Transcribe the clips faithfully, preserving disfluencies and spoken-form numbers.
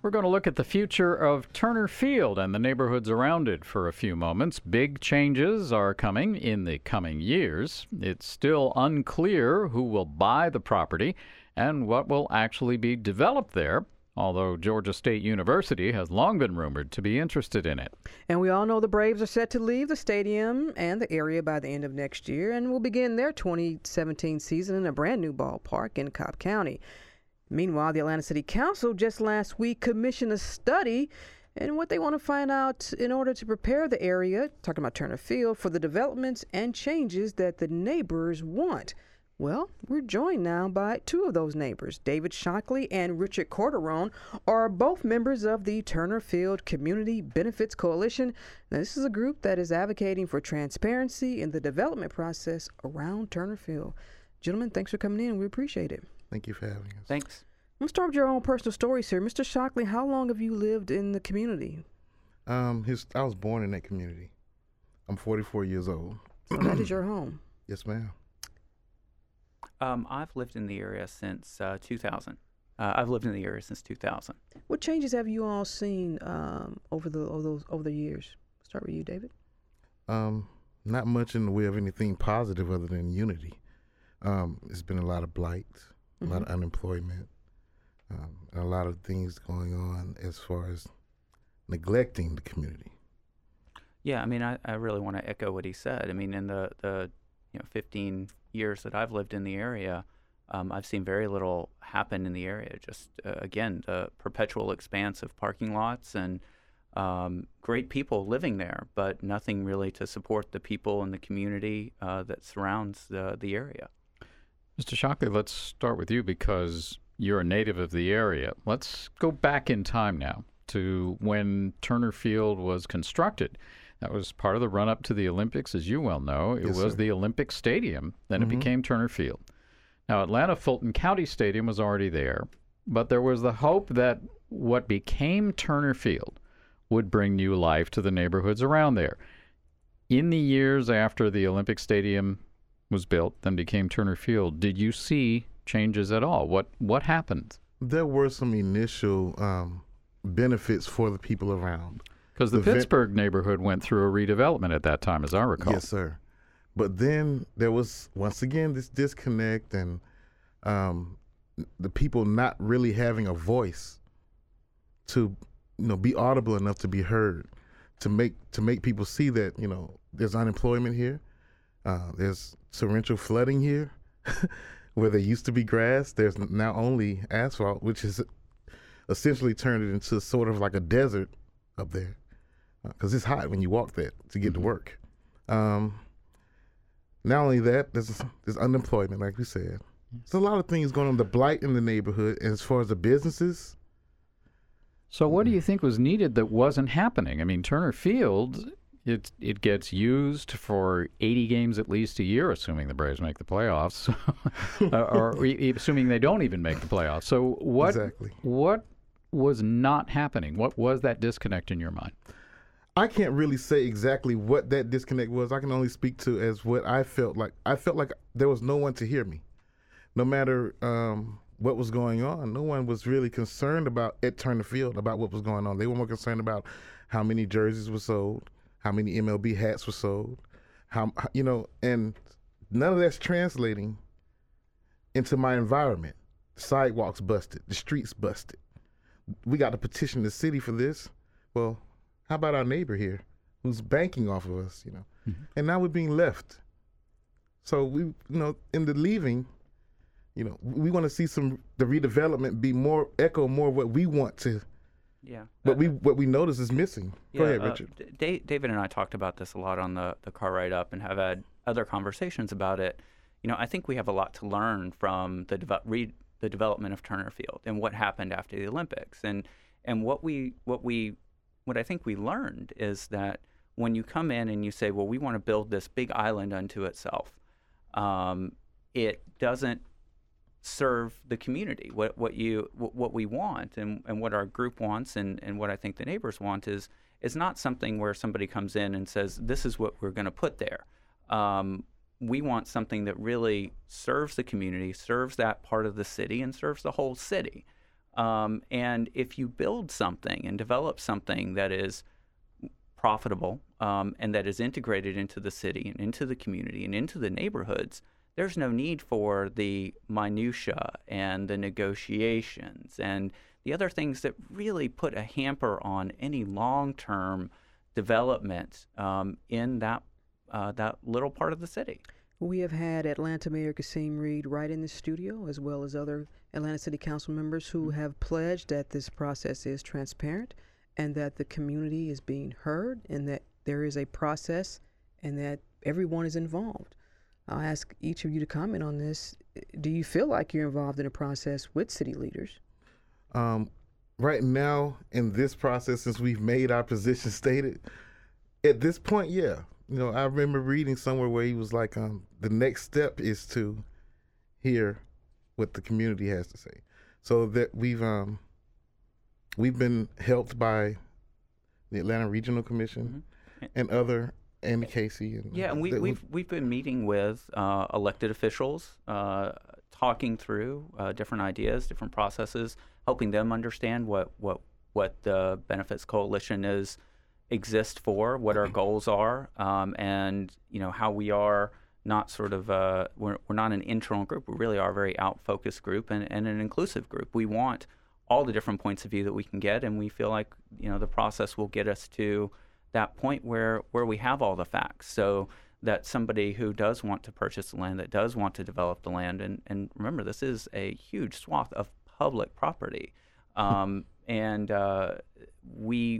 We're going to look at the future of Turner Field and the neighborhoods around it for a few moments. Big changes are coming in the coming years. It's still unclear who will buy the property and what will actually be developed there, although Georgia State University has long been rumored to be interested in it. And we all know the Braves are set to leave the stadium and the area by the end of next year and will begin their twenty seventeen season in a brand new ballpark in Cobb County. Meanwhile, the Atlanta City Council just last week commissioned a study and what they want to find out in order to prepare the area, talking about Turner Field, for the developments and changes that the neighbors want. Well, we're joined now by two of those neighbors. David Shockley and Richard Corderone are both members of the Turner Field Community Benefits Coalition. Now, this is a group that is advocating for transparency in the development process around Turner Field. Gentlemen, thanks for coming in. We appreciate it. Thank you for having us. Thanks. Let's start with your own personal stories here. Mister Shockley, how long have you lived in the community? Um, his, I was born in that community. I'm forty-four years old. So that is your home. Yes, ma'am. Um, I've lived in the area since uh, two thousand. Uh, I've lived in the area since two thousand. What changes have you all seen um, over the over those over the years? Start with you, David. Um, not much in the way of anything positive other than unity. Um, it's been a lot of blight, a mm-hmm. lot of unemployment, um, and a lot of things going on as far as neglecting the community. Yeah, I mean, I, I really want to echo what he said. I mean, in the, the you know fifteen years that I've lived in the area, um, I've seen very little happen in the area. Just, uh, again, the perpetual expanse of parking lots and um, great people living there, but nothing really to support the people in the community uh, that surrounds the, the area. Mister Shockley, let's start with you because you're a native of the area. Let's go back in time now to when Turner Field was constructed. That was part of the run-up to the Olympics, as you well know. It Yes, was sir. the Olympic Stadium. Then Mm-hmm. it became Turner Field. Now, Atlanta Fulton County Stadium was already there, but there was the hope that what became Turner Field would bring new life to the neighborhoods around there. In the years after the Olympic Stadium was built, then became Turner Field, did you see changes at all? What what happened? There were some initial um, benefits for the people around. Because the, The ven- Pittsburgh neighborhood went through a redevelopment at that time, as I recall. Yes, sir. But then there was, once again, this disconnect and um, the people not really having a voice to, you know, be audible enough to be heard, to make to make people see that, you know, there's unemployment here, uh, there's torrential flooding here, where there used to be grass, there's now only asphalt, which has essentially turned it into sort of like a desert up there. Because it's hot when you walk that to get Mm-hmm. to work. Um, not only that, there's there's unemployment, like we said. There's a lot of things going on. The blight in the neighborhood, and as far as the businesses. So what do you think was needed that wasn't happening? I mean, Turner Field, it it gets used for eighty games at least a year, assuming the Braves make the playoffs, or, or e- assuming they don't even make the playoffs. So what Exactly. what was not happening? What was that disconnect in your mind? I can't really say exactly what that disconnect was. I can only speak to as what I felt like. I felt like there was no one to hear me. No matter um, what was going on, no one was really concerned about at Turner Field about what was going on. They were more concerned about how many jerseys were sold, how many M L B hats were sold, how you know, and none of that's translating into my environment. Sidewalks busted, the streets busted. We got to petition the city for this. Well, how about our neighbor here who's banking off of us, you know? Mm-hmm. And now we're being left. So we, you know, in the leaving, you know, we want to see some the redevelopment be more echo more what we want to. Yeah. What Uh, we what we notice is missing. Go yeah, ahead, uh, Richard. D- Da- David and I talked about this a lot on the, the car ride up and have had other conversations about it. You know, I think we have a lot to learn from the deve- re- the development of Turner Field and what happened after the Olympics. And and what we what we what I think we learned is that when you come in and you say, well, we want to build this big island unto itself, um, it doesn't serve the community. What what you what we want and, and what our group wants and, and what I think the neighbors want is is not something where somebody comes in and says, this is what we're going to put there. Um, we want something that really serves the community, serves that part of the city, and serves the whole city. Um, and if you build something and develop something that is profitable um, and that is integrated into the city and into the community and into the neighborhoods, there's no need for the minutia and the negotiations and the other things that really put a hamper on any long-term development um, in that uh, that little part of the city. We have had Atlanta Mayor Kasim Reed right in the studio, as well as other Atlanta City Council members who have pledged that this process is transparent and that the community is being heard and that there is a process and that everyone is involved. I'll ask each of you to comment on this. Do you feel like you're involved in a process with city leaders? Um, right now, in this process, since we've made our position stated, at this point, yeah. You know, I remember reading somewhere where he was like, um, the next step is to hear what the community has to say. So that we've um, we've been helped by the Atlanta Regional Commission mm-hmm. and other, and Casey. And yeah, and we, we've we've been meeting with uh, elected officials, uh, talking through uh, different ideas, different processes, helping them understand what what what the Benefits Coalition is. exist for, what our goals are, um, and you know how we are not sort of uh, we're we're not an internal group. We really are a very out-focused group and, and an inclusive group. We want all the different points of view that we can get, and we feel like you know the process will get us to that point where where we have all the facts, so that somebody who does want to purchase the land, that does want to develop the land, and and remember this is a huge swath of public property, um, and uh, we.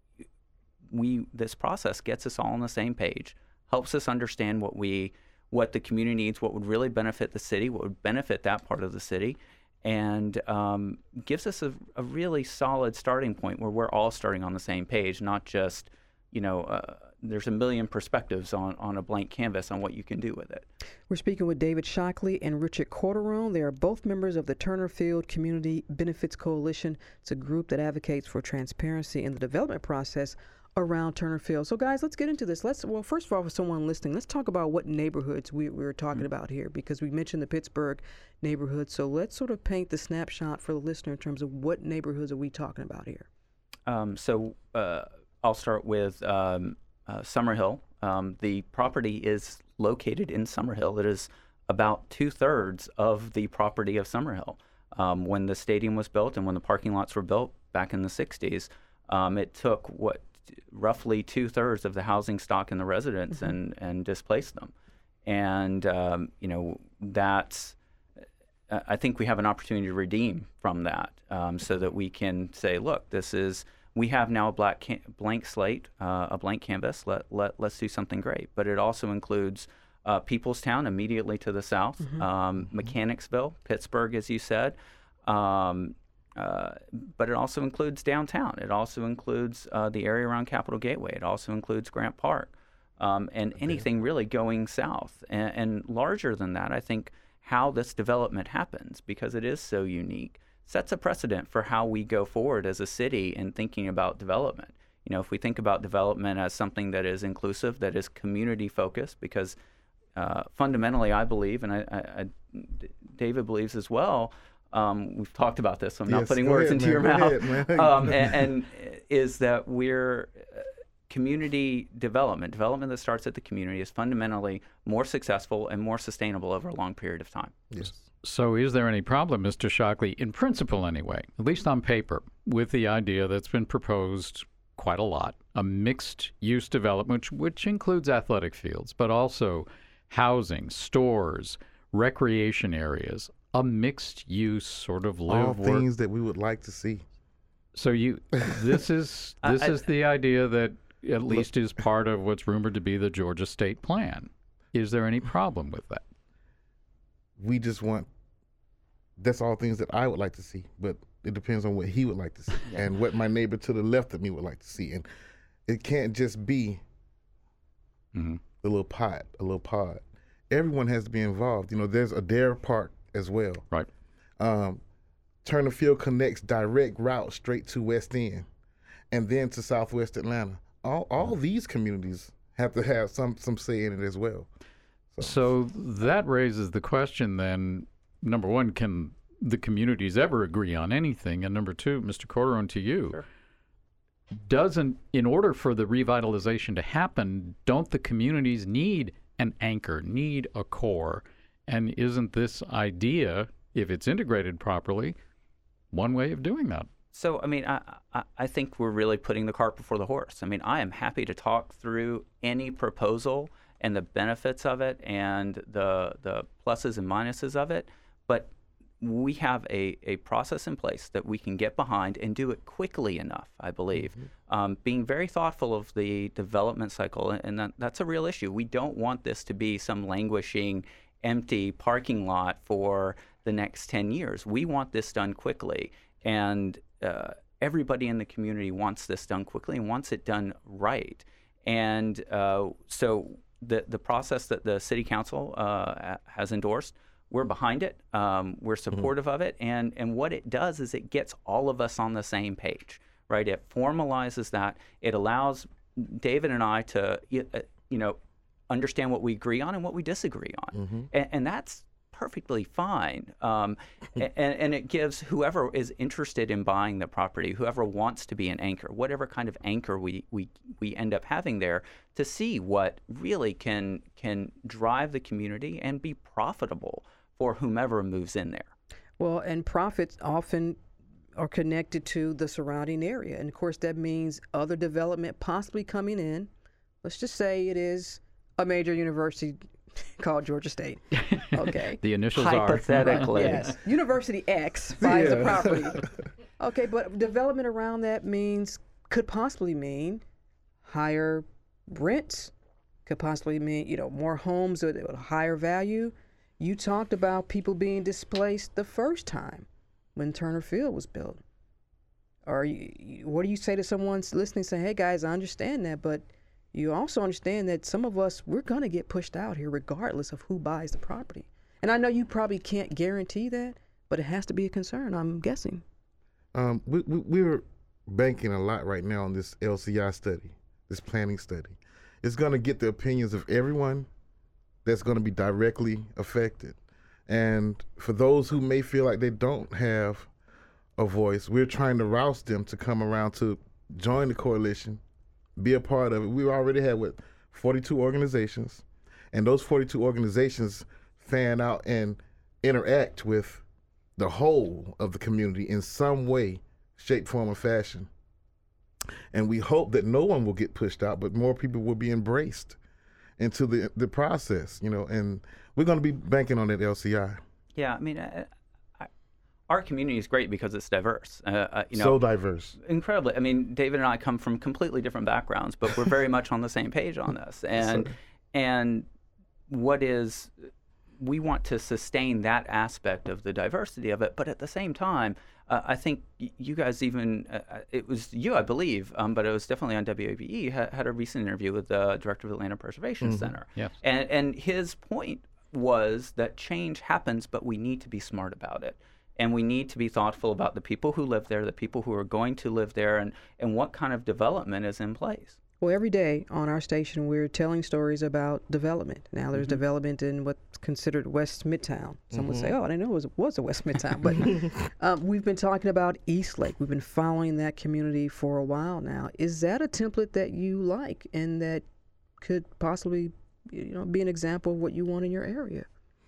We this process gets us all on the same page, helps us understand what we, what the community needs, what would really benefit the city, what would benefit that part of the city, and um, gives us a, a really solid starting point where we're all starting on the same page, not just, you know, uh, there's a million perspectives on, on a blank canvas on what you can do with it. We're speaking with David Shockley and Richard Corderone. They are both members of the Turner Field Community Benefits Coalition. It's a group that advocates for transparency in the development process around Turner Field. So guys, let's get into this. Let's, well, first of all, for someone listening, let's talk about what neighborhoods we, we're talking mm-hmm. about here, because we mentioned the Pittsburgh neighborhood. So let's sort of paint the snapshot for the listener in terms of what neighborhoods are we talking about here. Um, so uh, I'll start with um, uh, Summerhill. Um, the property is located in Summerhill. It is about two-thirds of the property of Summerhill. Um, when the stadium was built and when the parking lots were built back in the sixties, um, it took what roughly two-thirds of the housing stock in the residents mm-hmm. and, and displaced them. And, um, you know, that's, uh, I think we have an opportunity to redeem from that um, so that we can say, look, this is, we have now a black can- blank slate, uh, a blank canvas, let, let, let's do something great. But it also includes uh, Peoplestown immediately to the south, mm-hmm. um, Mechanicsville, Pittsburgh, as you said, um, Uh, but it also includes downtown. It also includes uh, the area around Capitol Gateway. It also includes Grant Park um, and okay. anything really going south. And, and larger than that, I think how this development happens, because it is so unique, sets a precedent for how we go forward as a city in thinking about development. You know, if we think about development as something that is inclusive, that is community focused, because uh, fundamentally I believe, and I, I, I, David believes as well, Um, we've talked about this, so I'm yes, not putting words ahead, into man. your go mouth. Ahead, um, and, and is that we're uh, community development, development that starts at the community is fundamentally more successful and more sustainable over a long period of time. Yes. So is there any problem, Mister Shockley, in principle anyway, at least on paper, with the idea that's been proposed quite a lot, a mixed-use development, which, which includes athletic fields, but also housing, stores, recreation areas, a mixed-use sort of live all work. things that we would like to see. So you, this is this I, I, is the idea that at least is part of what's rumored to be the Georgia State Plan. Is there any problem with that? We just want. That's all things that I would like to see, but it depends on what he would like to see and what my neighbor to the left of me would like to see, and it can't just be mm-hmm. a little pot, a little pod. Everyone has to be involved. You know, there's Adair Park as well. Right. Um, Turner Field connects direct route straight to West End and then to Southwest Atlanta. All all these communities have to have some, some say in it as well. So. so that raises the question then, number one, can the communities ever agree on anything. And number two, Mister Corderone, to you, Sure. doesn't, in order for the revitalization to happen, don't the communities need an anchor, need a core? And isn't this idea, if it's integrated properly, one way of doing that? So, I mean, I, I, I think we're really putting the cart before the horse. I mean, I am happy to talk through any proposal and the benefits of it and the the pluses and minuses of it, but we have a, a process in place that we can get behind and do it quickly enough, I believe. Mm-hmm. Um, being very thoughtful of the development cycle, and that, that's a real issue. We don't want this to be some languishing, empty parking lot for the next ten years. We want this done quickly, and uh, everybody in the community wants this done quickly and wants it done right. And uh, so the, the process that the City Council uh, has endorsed, we're behind it. Um, we're supportive mm-hmm. of it. And, and what it does is it gets all of us on the same page, right? It formalizes that. It allows David and I to, you know, understand what we agree on and what we disagree on. Mm-hmm. And, and that's perfectly fine. Um, and, and it gives whoever is interested in buying the property, whoever wants to be an anchor, whatever kind of anchor we, we, we end up having there, to see what really can can drive the community and be profitable for whomever moves in there. Well, and profits often are connected to the surrounding area. And of course, that means other development possibly coming in. Let's just say it is a major university called Georgia State. Okay. The initials Hypothetically. are. Yes. University X buys Yeah. the property. Okay, but development around that means, could possibly mean higher rents, could possibly mean, you know, more homes at a higher value. You talked about people being displaced the first time when Turner Field was built. Or you, what do you say to someone listening, saying, hey guys, I understand that, but you also understand that some of us, we're going to get pushed out here regardless of who buys the property. And I know you probably can't guarantee that, but it has to be a concern, I'm guessing. Um, we, we, we're banking a lot right now on this L C I study, this planning study. It's going to get the opinions of everyone that's going to be directly affected. And for those who may feel like they don't have a voice, we're trying to rouse them to come around to join the coalition, be a part of it. We already have, what, forty-two organizations, and those forty-two organizations fan out and interact with the whole of the community in some way, shape, form, or fashion. And we hope that no one will get pushed out, but more people will be embraced into the the process, you know, and we're going to be banking on that L C I. Yeah, I mean, I, I, our community is great because it's diverse. Uh, uh, you know, so diverse. Incredibly. I mean, David and I come from completely different backgrounds, but we're very much on the same page on this. And So- and what is, we want to sustain that aspect of the diversity of it, but at the same time, uh, I think y- you guys even, uh, it was you, I believe, um, but it was definitely on W A B E, ha- had a recent interview with the director of the Atlanta Preservation Mm-hmm. Center. Yes. And, and his point was that change happens, but we need to be smart about it. And we need to be thoughtful about the people who live there, the people who are going to live there, and, and what kind of development is in place. Well, every day on our station, we're telling stories about development. Now, there's mm-hmm. development in what's considered West Midtown. Some mm-hmm. would say, oh, I didn't know it was, was a West Midtown. But um, we've been talking about Eastlake. We've been following that community for a while now. Is that a template that you like and that could possibly, you know, be an example of what you want in your area?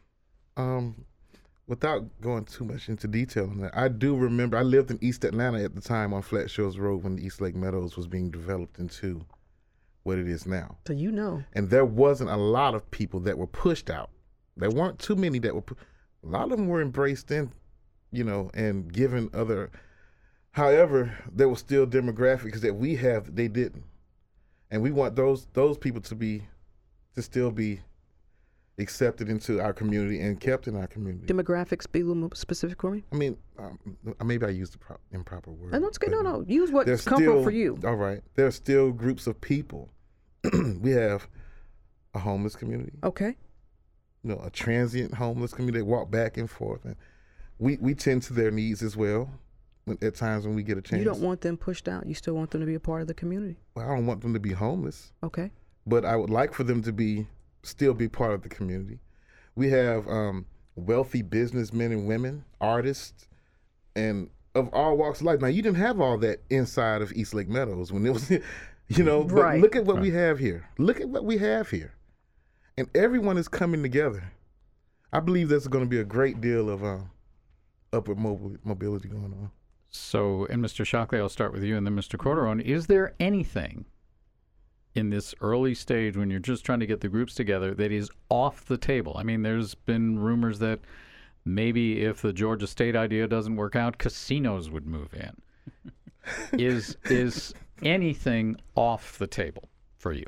Um, without going too much into detail on that, I do remember I lived in East Atlanta at the time on Flat Shores Road when Eastlake Meadows was being developed into what it is now. So you know. And there wasn't a lot of people that were pushed out. There weren't too many that were, pu- a lot of them were embraced in, you know, and given other, however, there was still demographics that we have that they didn't. And we want those those people to be, to still be accepted into our community and kept in our community. Demographics, be a little more specific for me. I mean, um, maybe I used the pro- improper word. No, it's okay. No, but, no. Use what's there's comfortable still- for you. All right. There are still groups of people. We have a homeless community, Okay. you know, a transient homeless community that walk back and forth, and we, we tend to their needs as well when, at times when we get a chance. You don't want them pushed out. You still want them to be a part of the community. Well, I don't want them to be homeless, Okay. but I would like for them to be still be part of the community. We have um, wealthy businessmen and women, artists, and of all walks of life. Now, you didn't have all that inside of East Lake Meadows when it was, you know, but Right. look at what Right. we have here. Look at what we have here. And everyone is coming together. I believe there's going to be a great deal of um, upward mobility, mobility going on. So, and Mister Shockley, I'll start with you, and then Mister Corderone. Is there anything in this early stage when you're just trying to get the groups together that is off the table? I mean, there's been rumors that maybe if the Georgia State idea doesn't work out, casinos would move in. is is anything off the table for you?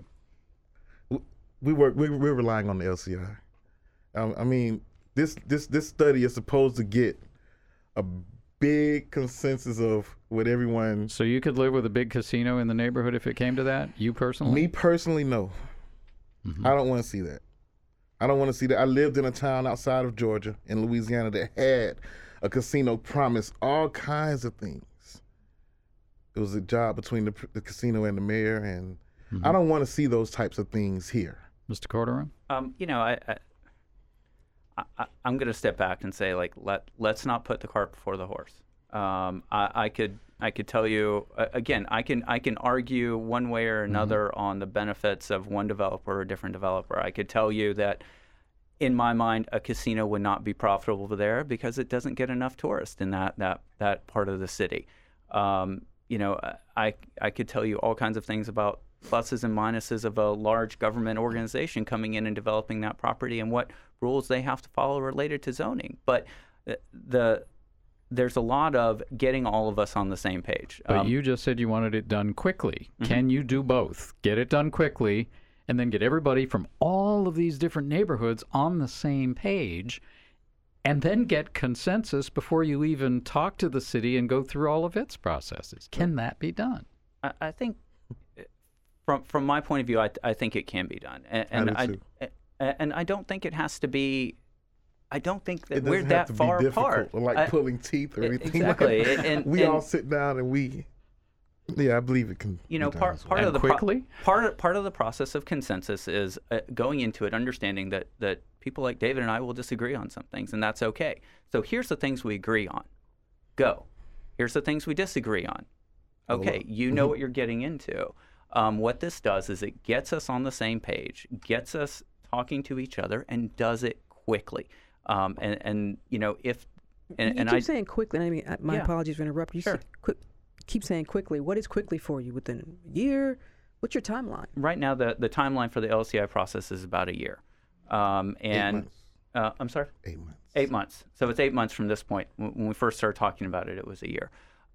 We work. We, we're relying on the L C I. Um, I mean, this this this study is supposed to get a big consensus of what everyone. So you could live with a big casino in the neighborhood if it came to that? You personally? Me personally, no. Mhm. I don't want to see that. I don't want to see that. I lived in a town outside of Georgia, in Louisiana, that had a casino promise all kinds of things. It was a job between the, the casino and the mayor, and Mhm. I don't want to see those types of things here. Mister Corderone? Um, you know, I, I, I I'm going to step back and say, like, let let's not put the cart before the horse. Um, I, I could I could tell you uh, again. I can I can argue one way or another mm-hmm. on the benefits of one developer or a different developer. I could tell you that, in my mind, a casino would not be profitable there because it doesn't get enough tourists in that that that part of the city. Um, you know, I I could tell you all kinds of things about pluses and minuses of a large government organization coming in and developing that property and what rules they have to follow related to zoning. But the there's a lot of getting all of us on the same page. But Um, you just said you wanted it done quickly. Mhm. Can you do both? Get it done quickly and then get everybody from all of these different neighborhoods on the same page and then get consensus before you even talk to the city and go through all of its processes? Can that be done? I, I think, from from my point of view, I, I think it can be done, and, and I do too. I and I don't think it has to be. I don't think that It we're doesn't that have to far be difficult, apart. or like I- pulling teeth or e- anything. exactly, Like that. and- we and- all sit down and we. Yeah, I believe it can. You know, be done part as well. part And of the pro- quickly? part of, part of the process of consensus is uh, going into it, understanding that that people like David and I will disagree on some things, and that's okay. So here's the things we agree on. Go. Here's the things we disagree on. Okay, you know what you're getting into. Um, what this does is it gets us on the same page, gets us talking to each other, and does it quickly. Um, and, and you know, if and, you and keep I saying quickly. I mean, I- my Yeah. apologies for interrupting. You Sure. say quick, keep saying quickly. What is quickly for you? Within a year? What's your timeline? right now the the timeline for the L C I process is about a year. Um, Eight and months. uh, I'm sorry. Eight months. Eight months. So it's eight months from this point. When when we first started talking about it, it was a year.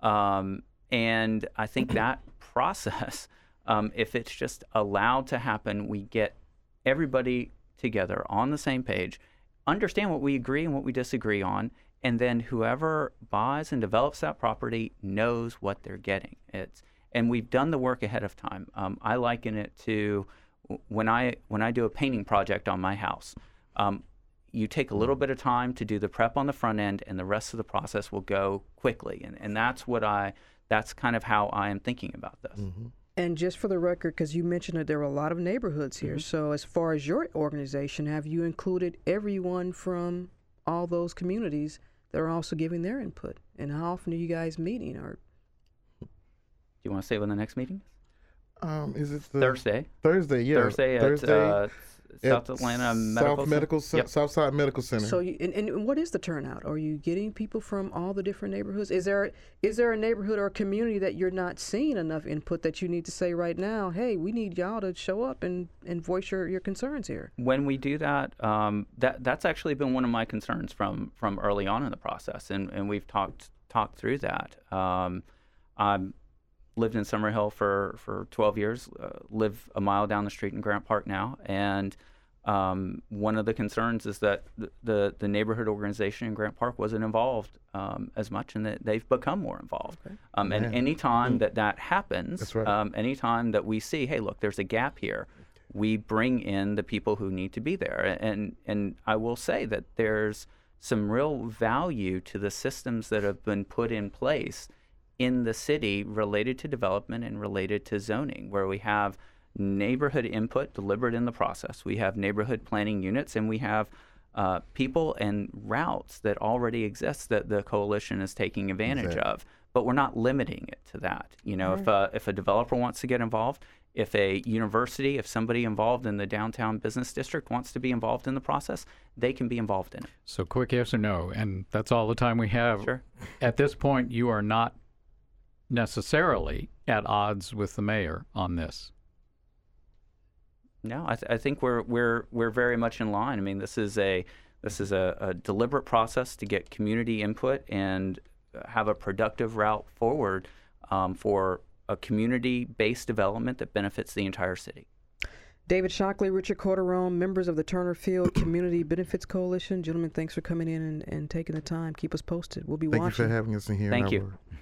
Um, and I think that process, um, if it's just allowed to happen, we get everybody together on the same page, understand what we agree and what we disagree on, and then whoever buys and develops that property knows what they're getting. It's and we've done the work ahead of time. Um, I liken it to when I when I do a painting project on my house. Um, you take a little bit of time to do the prep on the front end, and the rest of the process will go quickly. And and that's what I that's kind of how I am thinking about this. Mm-hmm. And just for the record, because you mentioned that there were a lot of neighborhoods here. So as far as your organization, have you included everyone from all those communities that are also giving their input? And how often are you guys meeting? Or Do you want to say when the next meeting is? Um, is it the Thursday. Thursday, yeah. Thursday at Thursday uh, South at Atlanta Medical South Center. Medical Cen- Yep. Southside Medical Center. so, you, and, and what is the turnout? Are you getting people from all the different neighborhoods? Is there is there a neighborhood or a community that you're not seeing enough input that you need to say right now, hey, we need y'all to show up and, and voice your, your concerns here? When we do that, um, that that's actually been one of my concerns from from early on in the process, and, and we've talked talked through that. Um, I'm lived in Summerhill for for twelve years. Uh, live a mile down the street in Grant Park now, and um, one of the concerns is that the, the the neighborhood organization in Grant Park wasn't involved um, as much, and that they've become more involved. Okay. Um, and Man. any time that that happens, That's right. um, any time that we see, hey, look, there's a gap here, we bring in the people who need to be there. And and I will say that there's some real value to the systems that have been put in place in the city related to development and related to zoning, where we have neighborhood input delivered in the process. We have neighborhood planning units, and we have uh, people and routes that already exist that the coalition is taking advantage Exactly. of. But we're not limiting it to that. You know, Right. if uh, if a developer wants to get involved, if a university, if somebody involved in the downtown business district wants to be involved in the process, they can be involved in it. So quick yes or no, and that's all the time we have. Sure. At this point, you are not necessarily at odds with the mayor on this. No, I, th- I think we're we're we're very much in line. I mean, this is a this is a, a deliberate process to get community input and have a productive route forward um, for a community-based development that benefits the entire city. David Shockley, Richard Corderone, members of the Turner Field Community Benefits Coalition. Gentlemen, thanks for coming in and, and taking the time. Keep us posted. We'll be Thank watching. you for having us in here. Thank in you. our-